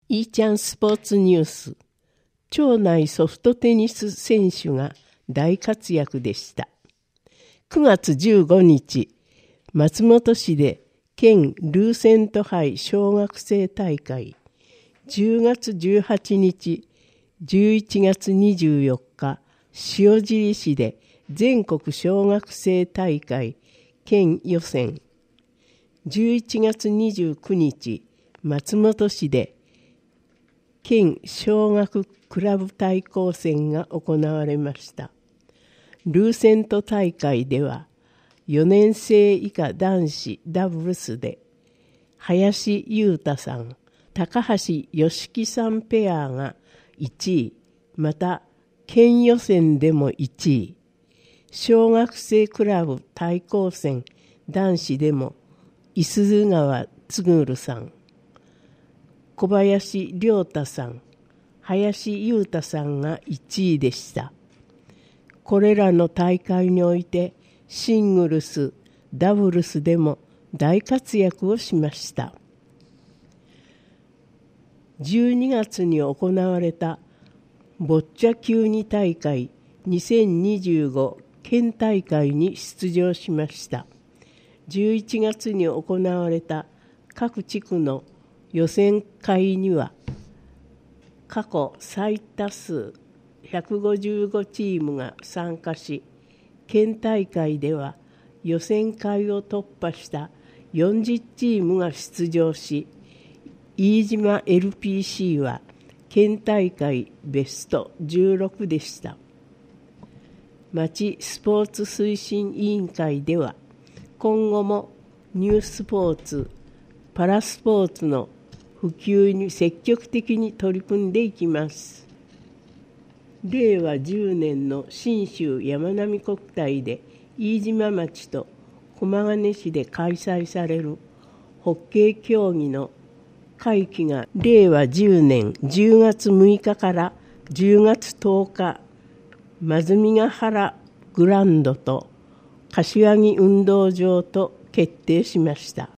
イーチャンスポーツニュース。町内ソフトテニス選手が大活躍でした。9月15日、松本市で県ルーセント杯小学生大会、10月18日、11月24日、塩尻市で全国小学生大会県予選、11月29日、松本市で県小学クラブ対抗戦が行われました。ルーセント大会では、4年生以下男子ダブルスで、林優太さん、高橋義樹さんペアが1位、また県予選でも1位、小学生クラブ対抗戦男子でも、五十鈴川卓さん、小林亮太さん、林優太さんが1位でした。これらの大会においてシングルス、ダブルスでも大活躍をしました。12月に行われたボッチャ級2大会2025県大会に出場しました。11月に行われた各地区の予選会には過去最多数155チームが参加し、県大会では予選会を突破した40チームが出場し、飯島 LPC は県大会ベスト16でした。町スポーツ推進委員会では、今後もニュースポーツ、パラスポーツの普及に積極的に取り組んでいきます。令和10年の信州山並国体で飯島町と駒ヶ根市で開催されるホッケー競技の会期が令和10年10月6日から10月10日、松見ヶ原グランドと柏木運動場と決定しました。